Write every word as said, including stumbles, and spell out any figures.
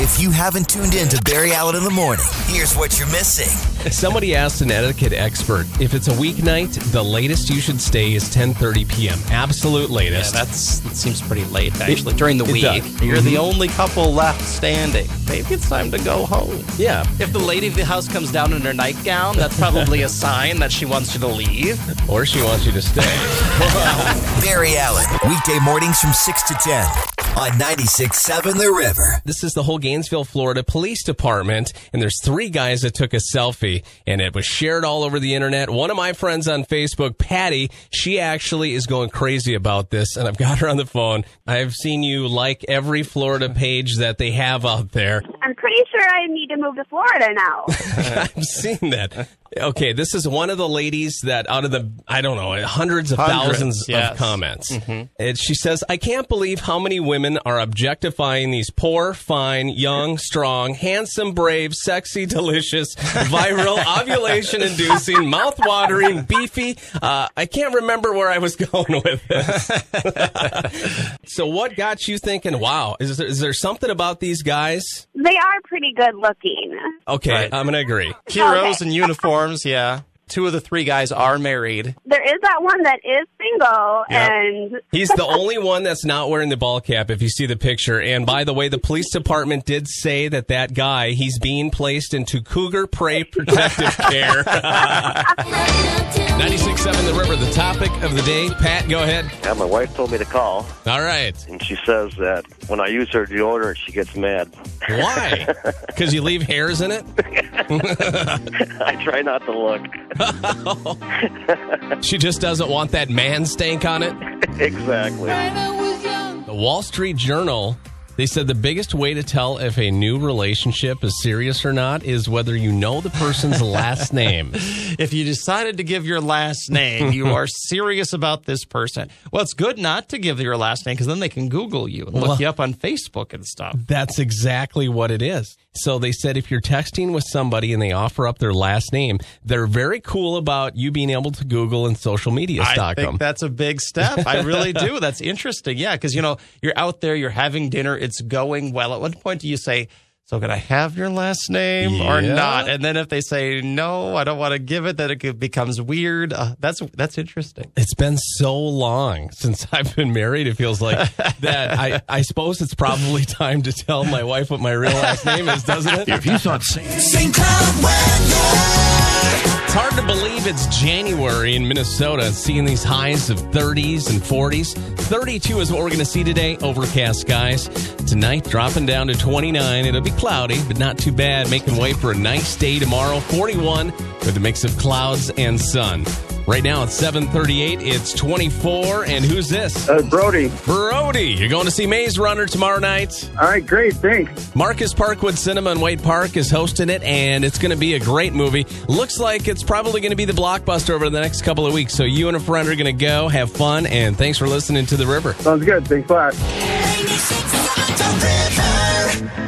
If you haven't tuned in to Barry Allen in the Morning, here's what you're missing. Somebody asked an etiquette expert, if it's a weeknight, the latest you should stay is ten thirty p.m. Absolute latest. Yeah, that's, that seems pretty late, actually. It, During the week, does. you're Mm-hmm. the only couple left standing. Maybe it's time to go home. Yeah. If the lady of the house comes down in her nightgown, that's probably a sign that she wants you to leave. Or she wants you to stay. Barry Allen, weekday mornings from six to ten on ninety-six point seven The River. This is the whole Gainesville, Florida Police Department, and there's three guys that took a selfie, and it was shared all over the internet. One of my friends on Facebook, Patty, she actually is going crazy about this, and I've got her on the phone. I've seen you like every Florida page that they have out there. I'm pretty sure I need to move to Florida now. I've seen that. Okay, this is one of the ladies that out of the, I don't know, hundreds of Hundreds, thousands yes. of comments. Mm-hmm. And she says, I can't believe how many women are objectifying these poor, fine, young, strong, handsome, brave, sexy, delicious, viral, ovulation-inducing, mouth-watering, beefy. Uh, I can't remember where I was going with this. So what got you thinking, wow, is there, is there something about these guys? They are pretty good looking. Okay, Right. I'm going to agree. Heroes Okay. in uniforms, yeah. Two of the three guys are married. There is that one that is single, Yep. and He's the only one that's not wearing the ball cap, if you see the picture. And by the way, the police department did say that that guy, he's being placed into Cougar Prey Protective Care. ninety-six point seven The River, the topic of the day. Pat, go ahead. Yeah, my wife told me to call, All right. and she says that when I use her deodorant, she gets mad. Why? Because you leave hairs in it? I try not to look. She just doesn't want that man stank on it? Exactly. The Wall Street Journal, they said the biggest way to tell if a new relationship is serious or not is whether you know the person's last name. If you decided to give your last name, you are serious about this person. Well, it's good not to give your last name because then they can Google you and look Well, you up on Facebook and stuff. That's exactly what it is. So they said if you're texting with somebody and they offer up their last name, they're very cool about you being able to Google and social media I stalk think them. that's a big step. I really do. That's interesting. Yeah, because, you know, you're out there, you're having dinner, it's going well. At what point do you say, so can I have your last name or Yeah. not? And then if they say, no, I don't want to give it, then it becomes weird. Uh, that's that's interesting. It's been so long since I've been married, it feels like that. I, I suppose it's probably time to tell my wife what my real last name is, doesn't it? If you thought Saint Cloud weather. It's hard to believe it's January in Minnesota, seeing these highs of thirties and forties. thirty-two is what we're going to see today. Overcast skies. Tonight, dropping down to twenty-nine. It'll be cloudy, but not too bad. Making way for a nice day tomorrow. forty-one with a mix of clouds and sun. Right now it's seven thirty-eight. It's twenty-four. And who's this? Uh, Brody. Brody. You're going to see Maze Runner tomorrow night. All right, great, thanks. Marcus Parkwood Cinema in White Park is hosting it, and it's going to be a great movie. Looks like it's probably going to be the blockbuster over the next couple of weeks. So you and a friend are going to go, have fun, and thanks for listening to The River. Sounds good. Thanks a lot. ninety-six point seven The River.